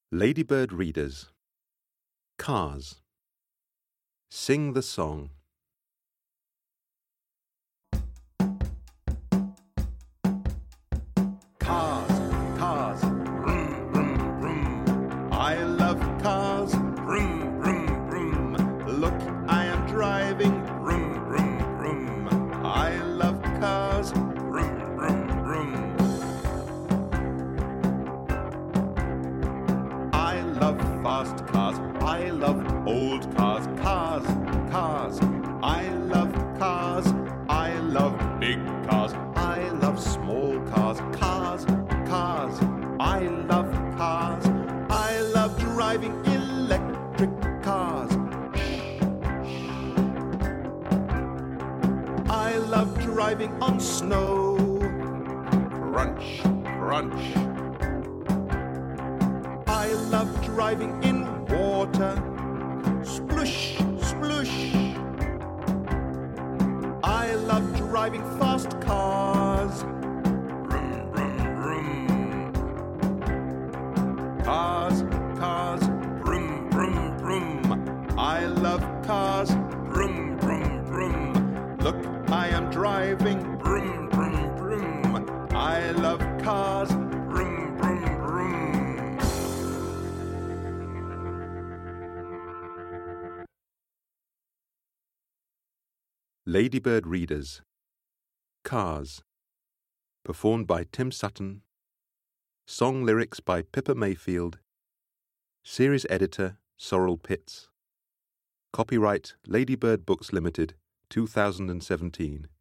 Ladybird Readers. Cars. Sing the song. Cars, cars, vroom, vroom, vroom. I love cars, vroom, vroom, vroom. Look, I am driving, vroom, vroom, vroom. I love cars, vroom, vroom, vroom. I love fast cars, I love old cars, cars, cars. I love cars, I love big cars, I love small cars, cars, cars. I love cars, I love driving electric cars. I love driving on snow. Crunch, crunch. I love driving in water. Splush, splush. I love driving fast cars. Vroom, vroom, vroom. Cars, cars, vroom, vroom, vroom. I love cars, vroom, vroom, vroom. Look, I am driving, vroom, vroom, vroom. I love cars, vroom, vroom, vroom. Ladybird Readers. Cars. Performed by Tim Sutton. Song lyrics by Pippa Mayfield. Series editor Sorrel Pitts. Copyright Ladybird Books Limited, 2017.